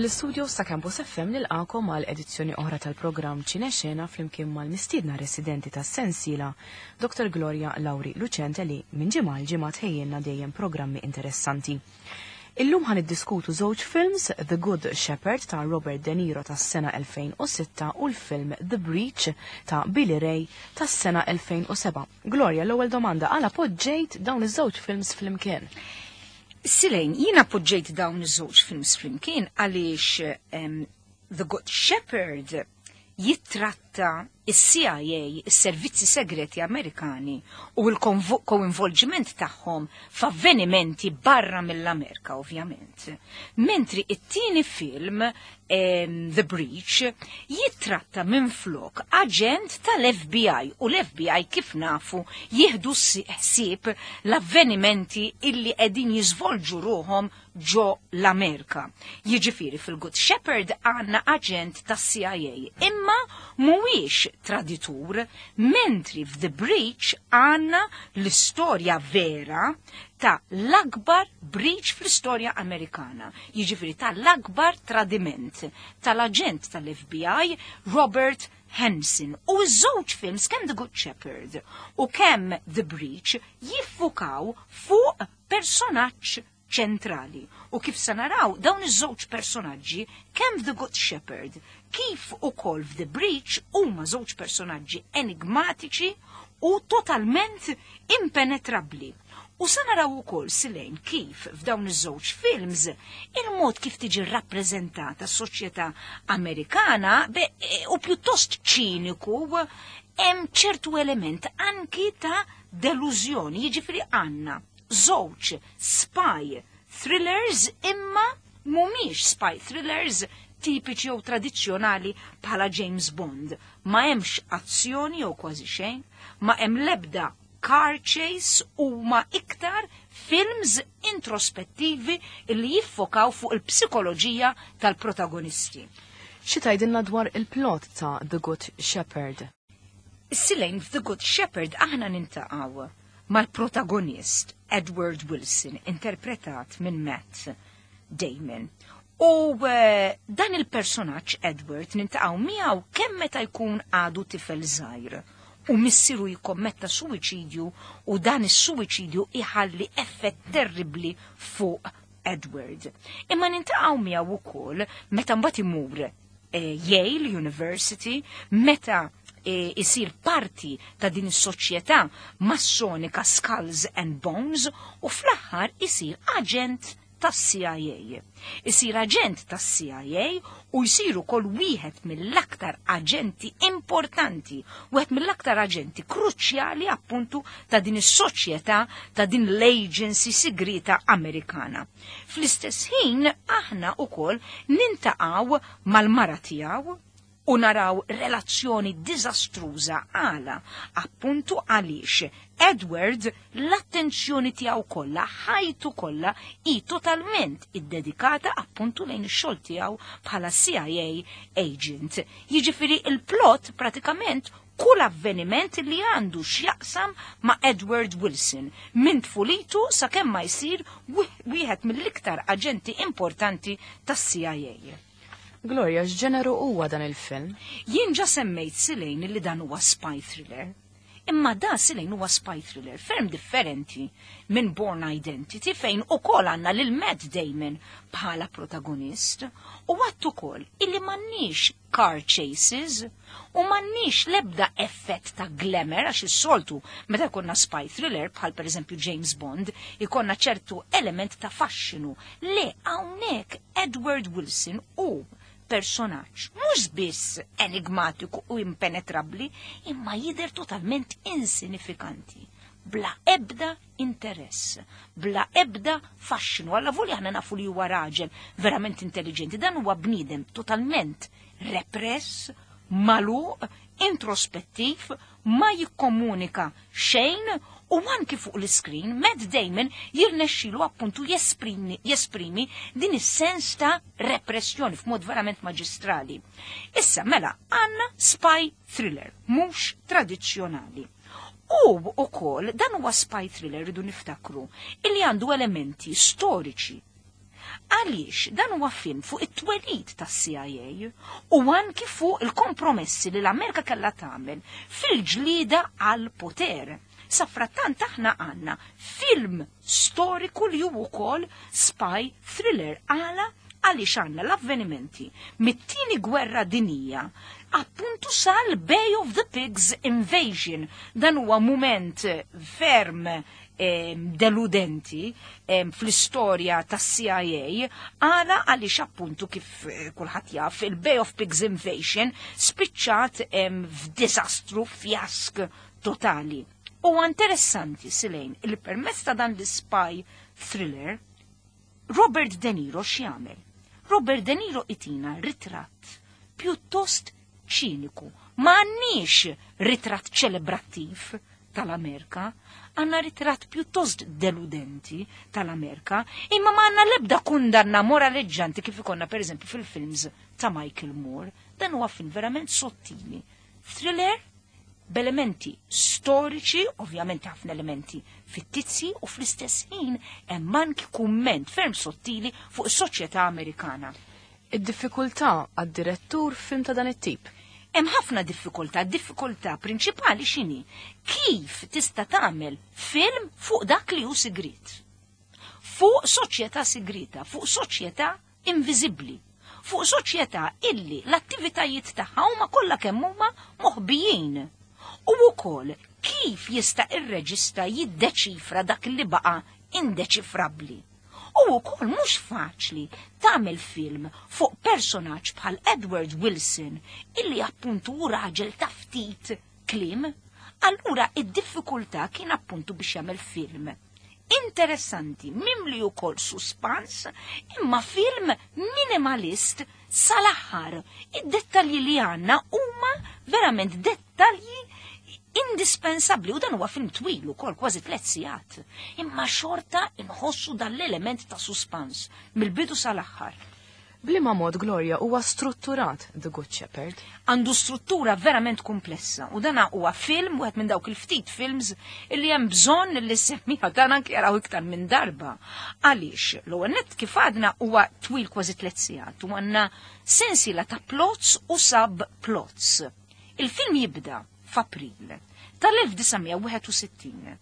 Mill-istudio sa' Campus FM nilqakom għal edizzjoni oħra tal-programm Ċinexxena flimkien mal-mistiedna residenti tas-Sensiela Dr. Gloria Lauri Lucente li minn ġimgħa l-ġimgħa tħejjilna dejjem programmi interessanti. Illum ħan iddiskutu żewġ films, The Good Shepherd ta' Robert De Niro tas-sena 2006 u l-film The Breach ta' Billy Ray tas-sena 2007. Gloria, l-ewwel domanda, għala poġġejt dawn iż-żewġ films flimkien? Silejn, jina poġġejt dawn iż-żewġ films flimkien għaliex The Good Shepherd jittratta is-CIA, is-servizzi segreti Amerikani u l-koinvolġiment tagħhom f'avvenimenti barra mill-Amerika, ovvjament. Mentri it-tieni film, The Breach, jittratta minflok aġent tal-FBI u l-FBI kif nafu jieħdu ħsieb l-avvenimenti illi qegħdin jiżvolġu ruhom ġo l-Amerika. Jiġifieri fil-Good Shepherd għandna aġent tas-CIA, imma mhuwiex traditur, mentri f'The Breach għandna l-istorja vera ta' l-akbar breach fl-istorja Amerikana. Jiġifieri ta' l-akbar tradiment tal-aġent tal-FBI Robert Henson. U ż-żewġ films kemm The Good Shepherd u kemm The Breach jiffukaw fuq personaġġ ċentrali. U kif se naraw dawn iż-żewġ personaġġi kemm The Good Shepherd kif ukoll f'The Breach huma żewġ personaġġi enigmatiċi u totalment impenetrabbli. U sa naraw ukoll silejn kif f'dawn iż-żewġ films il-mod kif tiġi rappreżentata s-soċjetà Amerikana u pjuttost ċiniku hemm ċertu element anki ta' delużjoni, jiġifieri għandna żewġ spy thrillers imma mhumiex spy thrillers tipiċi u tradizzjonali bħala James Bond. Ma hemmx azzjoni jew kważi xejn, ma hemm l-ebda car chase u ma iktar films introspettivi li jiffokaw fuq il-psikoloġija tal-protagonisti. Xi tgħidilna dwar il-plot ta' The Good Shepherd? Silejn f'The Good Shepherd aħna nintaqgħu mal-protagonist Edward Wilson, interpretat minn Matt Damon. U dan il-personaġġ Edward nintaqgħu miegħu kemm meta jkun għadu tifel żgħir. U missieru jikommetta suwiċidju u dan is-suwiċidju iħalli effett terribli fuq Edward. Imma nintaqgħu miegħu wkoll meta mbagħad imur Yale University, meta isir parti ta' din is-soċjetà massonika Skulls and Bones u fl-aħħar isir aġent tas-CIA. Isir aġent tas-CIA u jsiru kol wieħed mill-aktar aġenti importanti, wieħed mill-aktar aġenti kruċjali appuntu ta' din is-soċjetà ta' din l-agency segreta Amerikana. Fl-istess ħin aħna wkoll nintaqgħu mal-mara tiegħu u naraw relazzjoni diżastruża għala appuntu għaliex Edward l-attenzjoni tiegħu kollha, ħajtu kollha hi totalment iddedikata appuntu lejn ix-xogħol tiegħu bħala CIA agent. Jiġifieri il-plot pratikament kull avveniment li għandu x'jaqsam ma' Edward Wilson minn tfulitu sakemm ma jsir wieħed mill-iktar aġenti importanti tas-CIA. Gloria, x'ġeneru huwa dan il-film? Jien ġa semmejt silejn li dan huwa spy thriller. Imma da silejn huwa spy thriller ferm differenti minn Bourne Identity fejn ukoll għandna lil Matt Damon bħala protagonist u għatt ukoll illi m'għandniex car chases u m'għandniex l-ebda effett ta' glamour għax is-soltu meta jkollna spy thriller bħal pereżempju James Bond ikonna ċertu element ta' faxxinu. Le hawnhekk Edward Wilson u personaġġ mhux biss enigmatiku u impenetrabbli imma jidher totalment insinifikanti, bla ebda interess, bla ebda faxxinu. Alla volja aħna nafu li huwa raġel verament intelligenti, dan huwa bniedem totalment repress, magħluq, introspettiv, ma jikkomunika xejn u anki fuq l-iskrin Matt Damon jirnexxilu appuntu jesprimi din is-sens ta' repressjoni f'mod verament maġistrali. Issa mela għandna spy thriller mhux tradizzjonali. U wkoll dan huwa spy thriller ridu niftakru illi għandu elementi storiċi Għaliex dan huwa film fuq it-twelid tas-CIA u anki fuq il-kompromessi li l-Amerika kellha tagħmel fil-ġlida għal poter. Sa frattant aħna għandna film storiku li hu wkoll spy thriller għaliex għandna l-avvenimenti mit-tieni gwerra dinija appuntu sal Bay of the Pigs invasion. Dan huwa mument ferm deludenti fl-istorja tas-CIA għaliex appuntu kif kulħadd jaf il-Bay of Pigs invasion spiċċat f'disastru fjask totali. U interessanti silejn il permezz ta' dan l-spy thriller Robert De Niro x'jagħmel? Robert De Niro itina ritratt pjuttost ċiniku. M'għandniex ritratt ċelebrattiv tal-Amerika, għandna ritratt pjuttost deludenti tal-Amerika, imma ma għandna l-ebda kundanna moraleggianti kif ikonna pereżempju fil-films ta' Michael Moore. Dan huwa film verament sottili. Thriller b'elementi storiċi, ovvjament ħafna elementi fittizji u fl-istess ħin hemm anki kumment ferm sottili fuq is-soċjetà Amerikana. Id-diffikultà għad-direttur film ta' dan it-tip? Hemm ħafna diffikultà prinċipali x'inhi kif tista' tagħmel film fuq dak li hu sigrit. Fuq soċjetà sigrita, fuq soċjetà inviżibbli, fuq soċjetà illi l-attivitajiet tagħha huma kollha kemm huma moħbijin. U wkoll kif jista' ir-reġista jiddeċifra dak li baqa' indeċifrabbli. U wkoll mhux faċli tagħmel film fuq personaġġ bħal Edward Wilson illi appuntu hu raġel ta' ftit kliem, allura id-diffikultà kien appuntu biex jagħmel film interessanti, mimli wkoll suspans, imma film minimalist sal-aħħar. Id-dettalji li għandna huma verament dettalji indispensabli u dan huwa film twil ukoll kważi 3 sigħat. Imma xorta inħossu dan l-element ta' suspans mill-bidu sal-aħħar. Blima mod Gloria huwa strutturat The Good Shepherd? Għandu struttura verament komplessa u dan huwa film wieħed minn dawk il-ftit films illi hemm bżonn li semmiha dan anke jaraw iktar minn darba. Għaliex l-ewwel nett kif għadna huwa twil kważi 3 sigħat u għandna sensiela ta' plots u sub-plots. Il-film jibda f'April tal-1961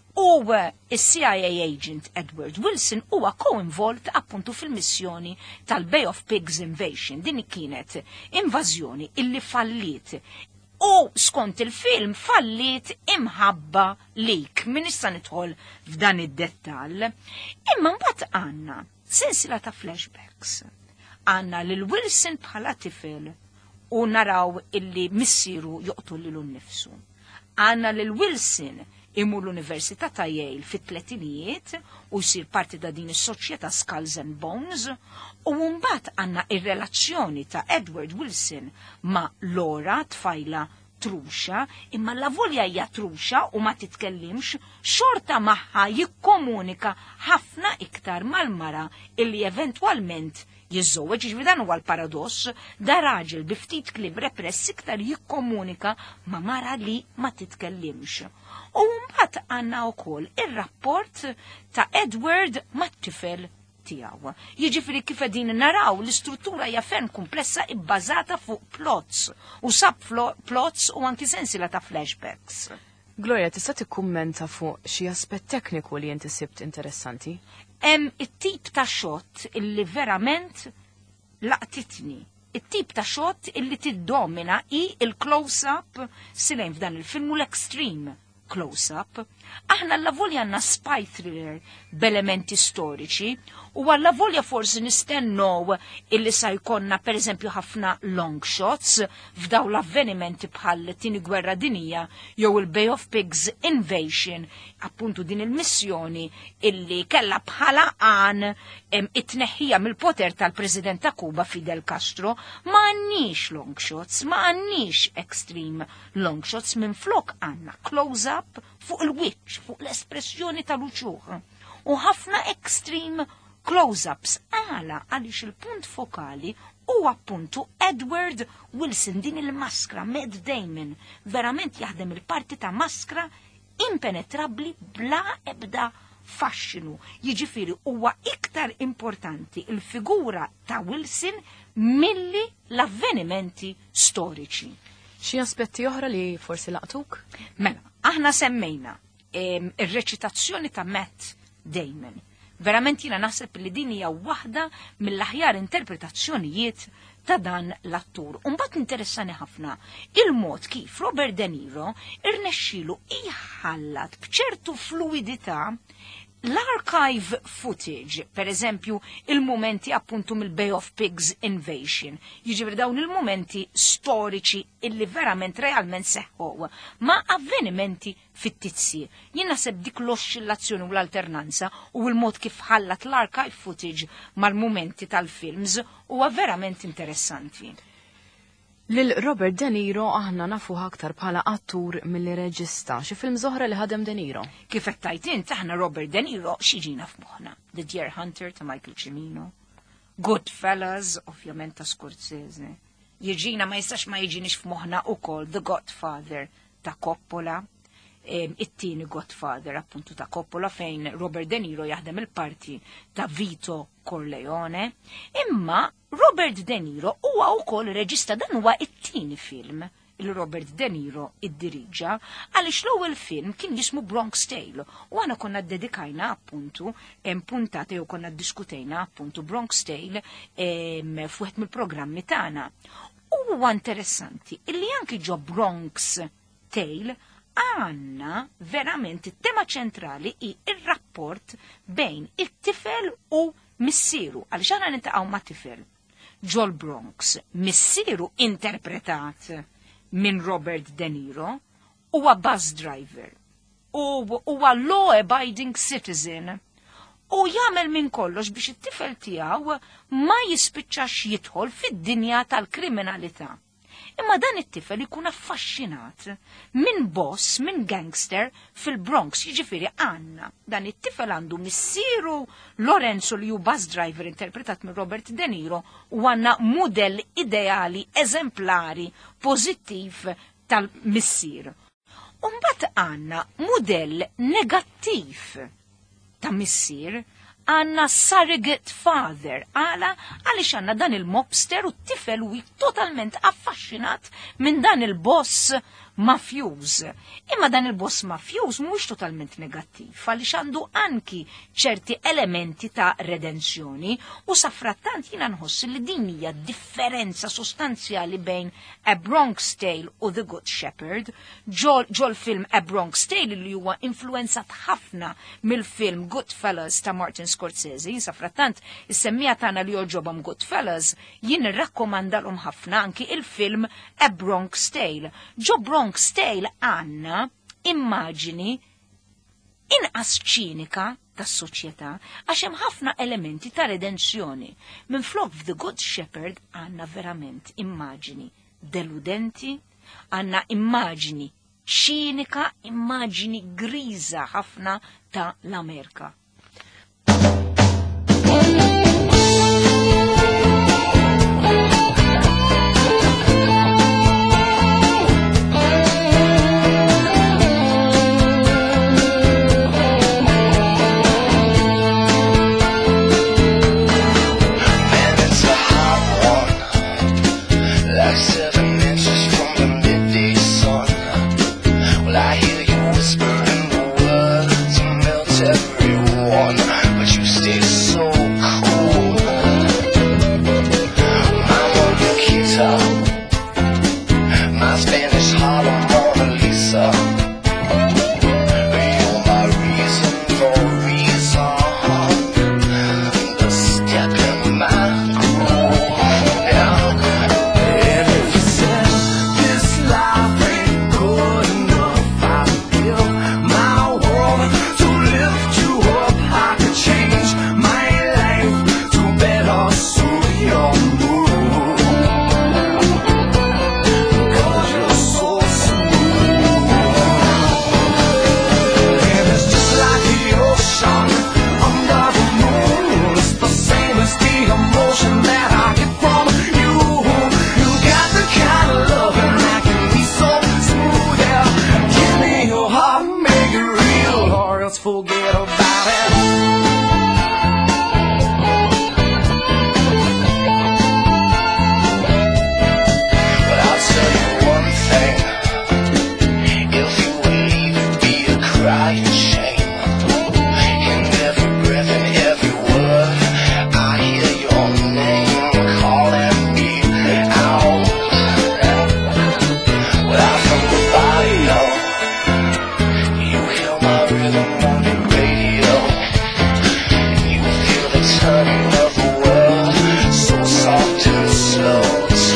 u il-CIA agent Edward Wilson huwa co-involt appuntu fil-missjoni tal-Bay of Pigs Invasion. Din kienet invażjoni illi fallit u skont il-film fallit imħabba lik. Min issa nidħol f'dan id-dettall. Imma mbagħad għandna sensila ta' flashbacks. Għandna lil Wilson bħala tifel u naraw illi missieru joqtul lilu nnifsu. Għandna lil Wilson imur l-Università ta' Yale fit-tletinijiet u jsir parti ta' din is-soċjetà Skulls and Bones u mbagħad għandna ir-relazzjoni ta' Edward Wilson ma' Laura tfajla truxa, imma la volja hija truxa u ma titkellimx, xorta magħha jikkomunika ħafna iktar mal-mara illi eventwalment jiżżowweġ. Ġifieri dan huwa l-paradoss, da raġel bi ftit kliem repress iktar jikkomunika ma' mara li ma titkellimx. U mbagħad għandna wkoll ir-rapport ta' Edward mat-tifel tiegħu. Jiġifieri kif qegħdin naraw l-istruttura hija ferm komplessa ibbażata fuq plots u sub-plots u anki sensiela ta' flashbacks. Gloria, tista' tikkummenta fuq xi aspett tekniku li inti sibt interessanti? Hemm it-tip ta' shot illi verament laqtitni. It-tip ta' shot illi tiddomina hi il-close-up silejn f'dan il-film u l-extreme close-up. Aħna l-lavolja għanna spy thriller b'elementi storiċi u għall-lavolja forsi nistennow illi sa jkonna per eżempju ħafna long shots f'daw l-avvenimenti bħal tini gwerra dinija jew il-Bay of Pigs Invasion, appuntu din il-missjoni illi kella bħala għan it-tneħħija mill-poter tal-President ta' Kuba Fidel Castro. Ma għannix long shots, ma għannix extreme long shots, minn flok għanna close-up fuq il-wiċċ, fuq l-espressjoni tal-uċuħ. U ħafna extreme close-ups għaliex il-punt fokali u appuntu Edward Wilson, din il-maskra Matt Damon, verament jaħdem il-parti ta' maskra impenetrabli bla ebda fascinu. Jiġifieri huwa iktar importanti il-figura ta' Wilson milli l-avvenimenti storiċi. Xi aspetti oħra li forsi laqtuk? Mela, aħna semmejna ir-reċitazzjoni ta' Matt Damon. Verament jiena naħseb li din hija waħda mill-aħjar interpretazzjonijiet ta' dan l-attur. Mbagħad interessani ħafna il-mod kif Robert De Niro irnexxielu iħallat b'ċertu fluidità l-archive footage, per eżempju il-momenti appuntu mill-Bay of Pigs Invasion, jiġifieri dawn il-momenti storiċi illi verament realment seħħu ma' avvenimenti fittizji. Jien naħseb dik l-oscillazzjoni u l-alternanza u l-mod kif ħallat l-archive footage mal-momenti tal-films huwa verament interessanti. Lil Robert De Niro aħna nafuh aktar bħala attur milli reġista. Xi film zoħra li ħadem De Niro? Kif qed tajtin taħna Robert De Niro xiġina f'moħħna. The Deer Hunter ta' Michael Cimino, Goodfellas ovvjament ta' Scorsese. Jiġina ma jistax ma jiġinix f'moħħna ukoll The Godfather ta' Coppola, it-tieni Godfather appuntu ta' Coppola fejn Robert De Niro jaħdem il-parti ta' Vito Corleone, imma Robert De Niro huwa wkoll reġista dan huwa it-tieni film il-Robert De Niro iddiriġġa għaliex l-ewwel film kien jismu Bronx Tale u għana konna dedikajna appuntu puntati u konna diskutejna appuntu Bronx Tale f'wieħed mill-programmi tagħna. Huwa interessanti illi anki ġo Bronx Tale għanna verament it-tema ċentrali i il-rapport bejn it-tifel u missieru, għaliex għana nintaqgħu ma' tifel. Ġol Bronx, missieru interpretat minn Robert De Niro, huwa bus driver, huwa law-abiding citizen, u jagħmel minn kollox biex it-tifel tiegħu ma jispiċċax jidħol fid-dinja tal-kriminalità. Imma dan it-tifel ikun affaxxinat minn boss, minn gangster fil-Bronx, jiġifieri għandna. Dan it-tifel għandu missieru Lorenzo li hu bus driver interpretat minn Robert De Niro u għandna mudell ideali, eżemplari, pożittiv tal-missier. U mbagħad għandna mudell negattiv ta' missier għanna surrogate father, għalix għanna dan il-mobster u t-tifel u totalment affaxxinat minn dan il-boss mafjuż. Imma dan il-boss mafjuż mhuwiex totalment negattiv, għalix għandu anki ċerti elementi ta' redenzjoni u safrattant jina nħoss li din hija differenza sostanzjali bejn A Bronx Tale u The Good Shepherd, ġol film A Bronx Tale li huwa influenzat ħafna mill-film Goodfellas ta' Martin Scorsese, safrattant is-semmija tagħna li joġobhom Goodfellas, jien irrakkomandalhom ħafna anki il-film A Bronx Tale. Ġo Bronx Tale għandna immaġini inqas ċinika tas-soċjetà għax hemm ħafna elementi ta' redenzjoni. Minflok f'The Good Shepherd għandna verament immaġini deludenti, għandna immaġini ċinika, immaġini griża ħafna ta' l-Amerika.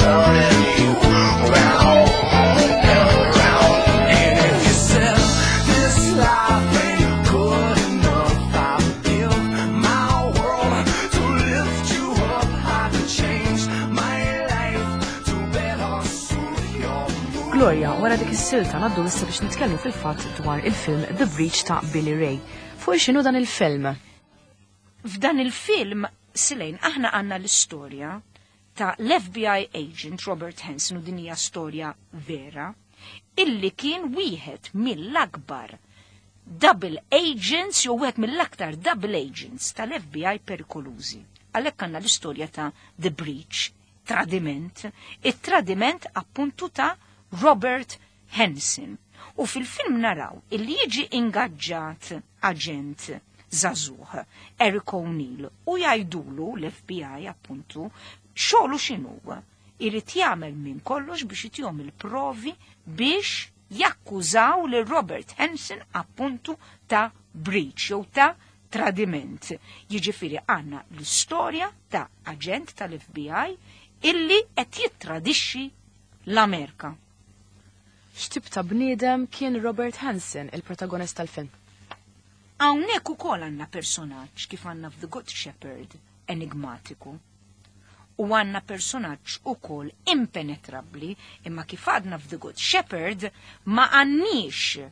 turning you round and round. And if you said this life ain't good enough, I would give my world to lift you up. I could change my life to better suit your mood. Gloria, wara dik is-silta ngħaddu issa biex nitkellmu fil-fatt dwar il-film The Breach ta' Billy Ray. Fuq x'inhu dan il-film? F'dan il-film, Silejn, aħna għanna l-istorja ta' l-FBI agent Robert Hansen, u din hija storja vera, illi kien wieħed mill-akbar double agents, jew wieħed mill-aktar double agents tal-FBI perikolużi. Għalhekk għandna l-istorja ta' The Breach, tradiment, it-tradiment appuntu ta' Robert Hansen. U fil-film naraw illi jiġi ingaġġat aġent zazuħ, Eric O'Neill, u jajdulu l-FBI appuntu xogħlu x'inhu. Irid jagħmel minn kollox biex jitihom il-provi biex jakkużaw lil Robert Hansen appuntu ta' breach jew ta' tradiment. Jiġifieri għandna l-istorja ta' aġent tal-FBI illi qed jittradixxi l-Amerika. X'tip ta' bniedem kien Robert Hansen, il-protagonist tal-film? Hawnhekk ukoll għandna personaġġ kif għandna f'The Good Shepherd enigmatiku. U għandna personaġġ ukoll impenetrabbli, imma kif għadna f'The Good Shepherd ma għandniex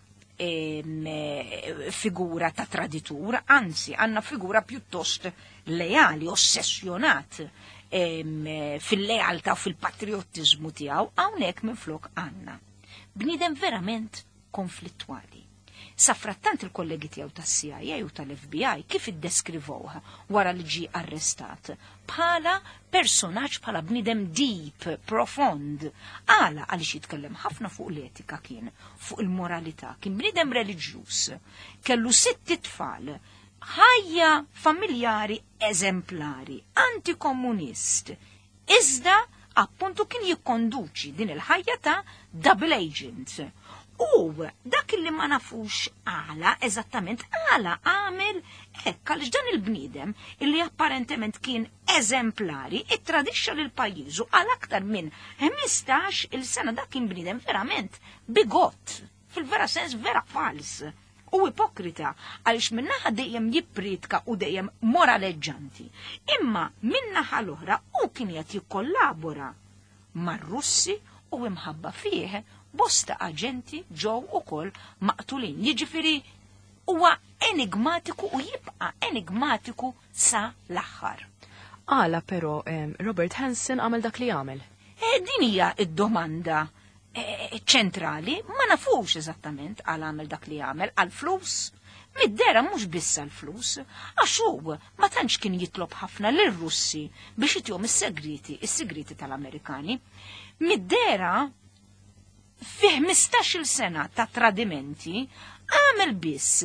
figura ta' traditur, anzi għandna figura pjuttost lejali, ossessjonat fil-lealtà u fil-patriottiżmu tiegħu. Hawnhekk minflok għandna bniedem verament konflittwali. Safrattant il-kollegi tiegħu tas-CIA u tal-FBI kif iddeskrivowha wara li ġie arrestat bħala personaġġ bħala bniedem deep, profond. Għaliex jitkellem ħafna fuq l-etika kien, fuq il-moralità, kien bniedem reliġjuż, kellu 6 tfal, ħajja familjari eżemplari, antikomunist. Iżda appuntu kien jikkonduċi din il-ħajja ta' double agent. U dak li ma nafux għala, eżattament għala għamil hekk għaliex dan il-bniedem illi apparentement kien eżemplari ittradixxa lil pajjiżu għal aktar minn 15 il-sena. Dak kien bniedem verament bigott, fil-vera sens vera fals u ipokrita għaliex minnaħa dejjem jippritka u dejjem moraleġġanti. Imma minnaħa l-oħra u kien qed jikkollabora mar-Russi u imħabba fih bosta aġenti ġew ukoll maqtulin. Jiġifieri huwa enigmatiku u jibqa' enigmatiku sa l-aħħar. Għala però Robert Hansen għamel dak li għamel. Din hija d-domanda ċentrali, ma nafux eżattament għal għamel dak li għamel għal-flus. Mid-dera mhux biss għal-flus, għax hu ma tantx kien jitlob ħafna lir-Russi biex jitihom is-segreti tal-Amerikani. Mid-dera fi 15-il sena ta' tradimenti għamel biss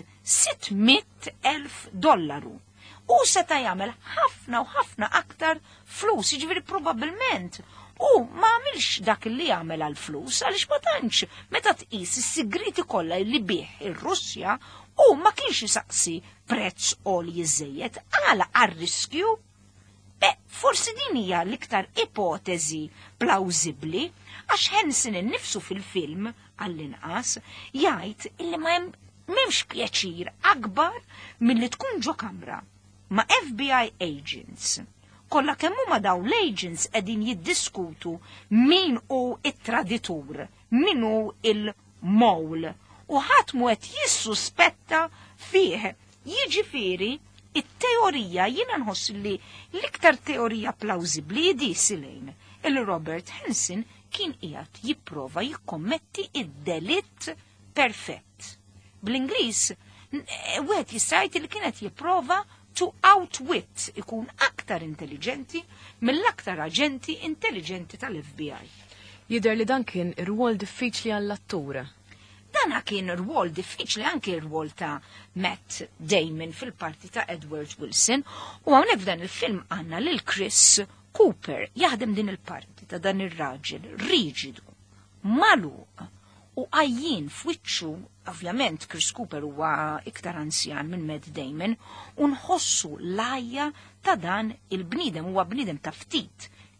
$600,000 u seta' jagħmel ħafna u ħafna aktar flus, jiġifieri probabbilment. U ma għamilx dak li jagħmel għal flus għaliex ma tantx meta tqis is-sigriti kollha li bih ir-Russja u ma kienx isaqsi prezz għoli iżejjed għala għar-riskju. Forsi din hija l-iktar ipotezi plawsibbli għax Hansen innifsu fil-film għall-inqas jgħid illi ma m'hemmx pjaċir akbar milli tkun ġo kamra ma' FBI agents. Kollha kemm huma dawn l-agents qegħdin jiddiskutu min hu it-traditur, min hu il-mowl u ħadd mu qed jissuspetta fih. Jiġifieri it-teorija jiena nħoss li l-iktar teorija plawsibbli di Silejn il-Robert Hansen kien qiegħed jipprova jikkommetti id-delitt perfett. Bl-Ingliż wieħed jisajt li kienet jipprova to outwit, ikun aktar intelligenti mill-aktar aġenti intelligenti tal-FBI. Jidher li dan kien ir-rwol diffiċli għall-attur. Dana kien rwol diffiċli anke rwol ta' Matt Damon fil-parti ta' Edward Wilson u hawnhekk f'dan il-film għandna lil Chris Cooper jaħdem din il-parti ta' dan ir-raġel riġidu, magħluq u għajjin f'wiċċu. Ovvjament Chris Cooper huwa iktar anzjan minn Matt Damon u nħossu l-għajja ta' dan il-bniedem huwa bniedem ta' ftit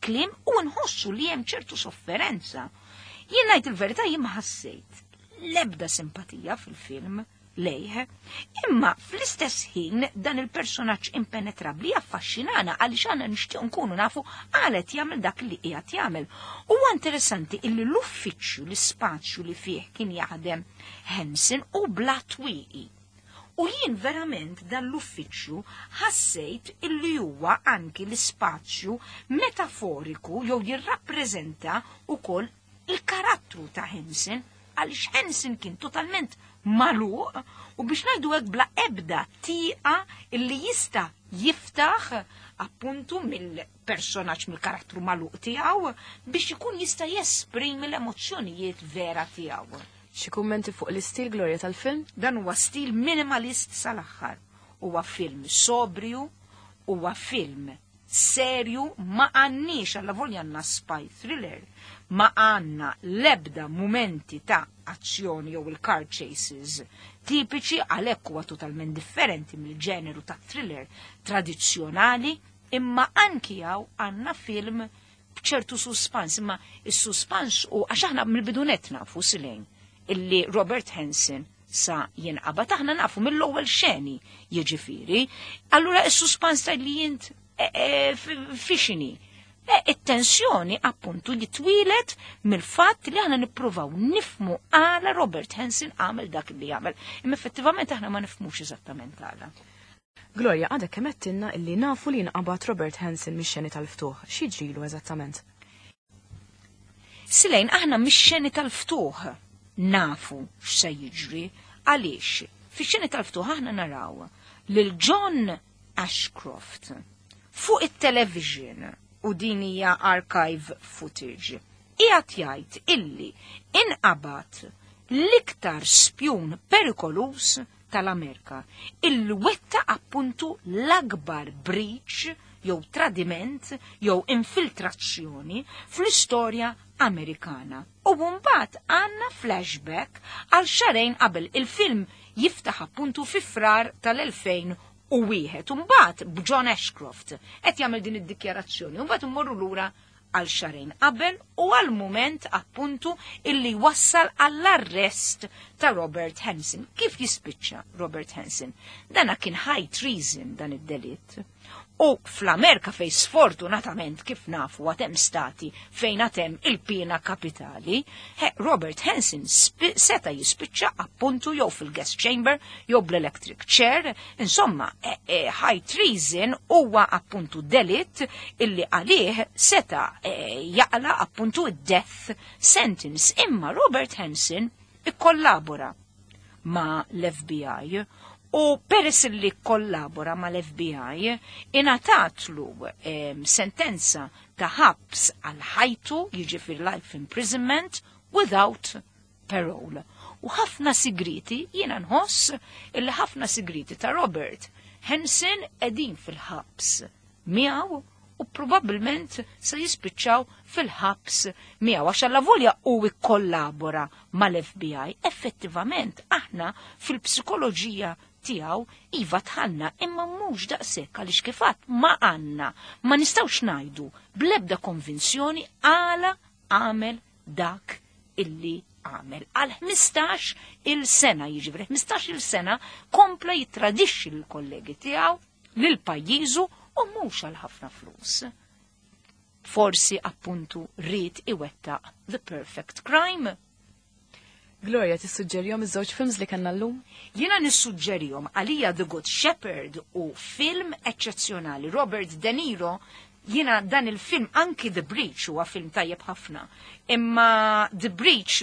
il-klim u nħossu li hemm ċertu sofferenza. Jien ngħid il-verità jien ma ħassejt l-ebda simpatija fil-film lejh, imma fl-istess ħin dan il-personaġġ impenetrabbli affaxxinana għaliex aħna nixtieq nkunu nafu għalet jagħmel dak li qiegħed jagħmel. Huwa interessanti illi l-uffiċċju l-ispazju li fih kien jaħdem Henson u bla twieqi. U jien verament dan l-uffiċċju ħassejt illi huwa anki l-ispazju metaforiku jew jirrappreżenta wkoll il-karattru ta' Henson għaliex Henson kien totalment magħluq u biex ngħidu hekk bla ebda tieqa illi jista' jiftaħ appuntu mill-personaġġ mill-karattru magħluq tiegħu biex ikun jista' jesprimi l-emozzjonijiet vera tiegħu. Xi kummenti fuq l-istil Gloria tal-film? Dan huwa stil minimalist sal-aħħar. Huwa film sobriju, huwa film serju, ma għandniex alla volja għandna spy thriller, ma għandna l-ebda momenti ta' azzjoni jew il-car chases tipiċi għalhekk huwa totalment differenti mill-ġeneru ta' thriller tradizzjonali, imma anki hawn għandna film b'ċertu suspans, imma is-suspans u għax aħna mill-bidunet nafu silejn illi Robert Henson sa jinqabad aħna nafu mill-ewwel xeni jiġifieri, allura is-suspans ta' li jint fixini. It-tensjoni appuntu jitwilet mill-fatt li aħna nippruvaw nifmu għala Robert Henson għamel dak li jagħmel. Imma effettivament aħna ma nifmux eżattament għala. Gloria, għadek kemettinna illi nafu li jinqabad Robert Henson mix-xeni tal-ftuħ. X'jiġrilu eżattament? Silejn aħna mix-xeni tal-ftuħ nafu x'se jiġri għaliex. Fix-xeni tal-ftuħ aħna naraw lil John Ashcroft fuq it-television u din hija archive footage. Qiegħed jgħid illi inqabad l-iktar spjun perikolus tal-Amerika, il-wetta appuntu l-akbar breach jew tradiment jew infiltrazzjoni fl-istorja Amerikana. U mbagħad għandna flashback għal xarejn qabel il-film jiftaħ appuntu fi frar tal-2001. Mbagħad b'John Ashcroft qed jagħmel din id-dikjarazzjoni, mbagħad immorru lura għal xarejn qabel u għal mument appuntu illi wassal għall-arrest ta' Robert Henson. Kif jispiċċa Robert Henson? Dana kien high treason dan id-delitt. U fl-Amerika fej sfortunatament kif nafu għatem stati fejn għatem il-pina kapitali, Robert Henson seta jispiċċa appuntu jew fil-gas chamber jew bl-electric chair, insomma high treason huwa appuntu delitt illi għalih seta jaqla appuntu death sentence. Imma Robert Henson ikkollabora ma l-FBI u peress li kollabora ma l-FBI inatatlu sentenza ta' ħabs għal ħajtu jiġifier life imprisonment without parole. U ħafna sigriti jiena nħoss illi ħafna sigriti ta' Robert Henson edin fil-ħabs miegħu u probabbilment se jispiċċaw fil-ħabs miegħu għax alla volja u ikkollabora mal-FBI. Effettivament aħna fil-psikoloġija tiegħu iva tħanna imma mhux daqshekk għaliex kif għadd ma għandna ma nistgħux ngħidu bl-ebda konvinzjoni għala għamel dak illi għamel. Għal 15 il-sena jiġifieri 15 il-sena kompla jittradixxi lill-kollegi tiegħu lil pajjiżu u mhux għal ħafna flus. Forsi appuntu rrid iwettaq The Perfect Crime. Gloria, tissuġġerjhom iż-żewġ films li kellna llum? Jiena nissuġġerjhom għalija The Good Shepherd u film eċċezzjonali. Robert De Niro, jiena dan il-film anki The Breach huwa film tajjeb ħafna. Imma The Breach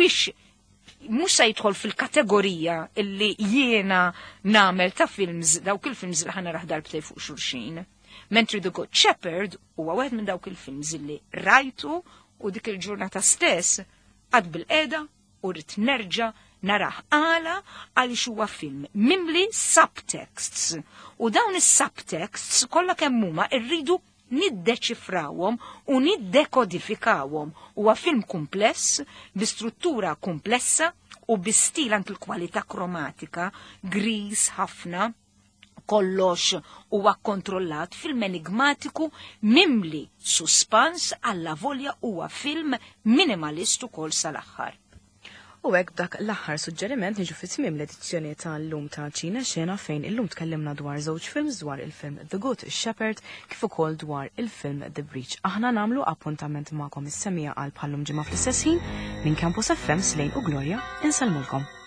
mhux se jidħol fil-kategorija illi jiena nagħmel ta' films dawk il-films li ħana raħdar btej fuq xulxin. Mentri The Good Shepherd huwa wieħed minn dawk il-films illi rajtu u dik il-ġurnata stess għad bil-qeda u rrit nerġa' narah għala għaliex huwa film mimli subtexts. U dawn is-subtexts kollha kemm huma rridu niddeċifrawhom u niddekodifikawhom. Huwa film kumpless, bi struttura komplessa u bi stil anke l-kwalità kromatika, gris ħafna, kollox huwa kontrollat, film enigmatiku mimli suspans alla volja huwa film minimalist ukoll sal-aħħar. U hekk dak l-aħħar suġġeriment niġu fit-tmiem l-edizzjoni tal-lum ta' Ċina Xena fejn illum tkellimna dwar żewġ films dwar il-film The Good Shepherd kif ukoll dwar il-film The Breach. Aħna nagħmlu appuntament magħkom is-semija għal bħallum ġimgħa fl-istess ħin minn Campus FM Slejn u Gloria insalmulkom.